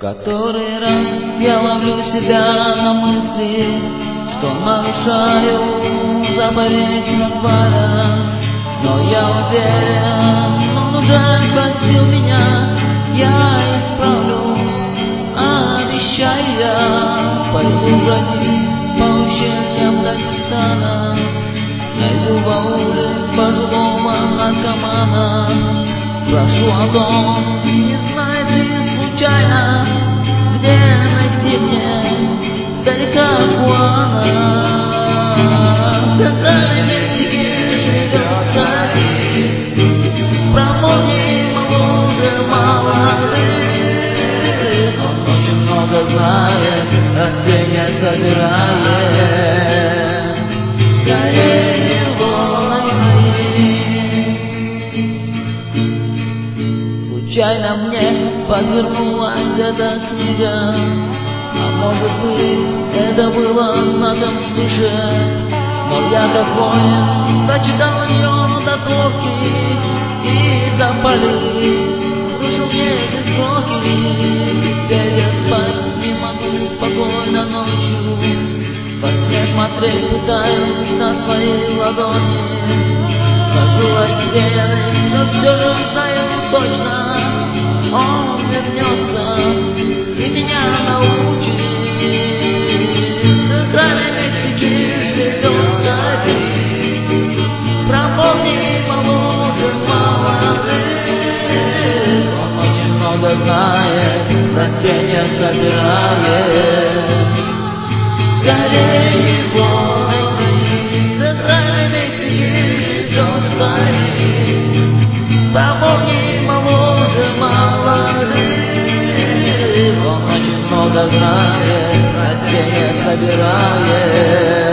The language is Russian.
Который раз я ловлю себя на мысли, что нарушаю заповедь января. Но я уверен, он уже простил меня, я исправлюсь, обещаю я. Пойду бродить по ущельям Дагестана, найду в ауле пожилого наркомана, спрошу о том, не знает ли случайно, где найти мне старика Хуана. В Центральной Мексике живет старик, про молнии моложе молодых. Он очень много знает, растения собирает. Скорее его найти. Случайно мне подвернулась эта книга, а может быть, это было знаком свыше. Но я как воин дочитал ее до токи и запалил душу мне эти строки. Теперь я спать не могу спокойно ночью, во сне смотреть пытаюсь на свои ладони. Хожу рассеянный, но все же знаю точно, он вернется и меня научит. В Центральной Мексике живет старик, про молнии моложе молодых. Он очень много знает, растения собирает. Скорее его найти. В Центральной Мексике живет старик, про молнии моложе молодых. Он очень много знает, растения собирает.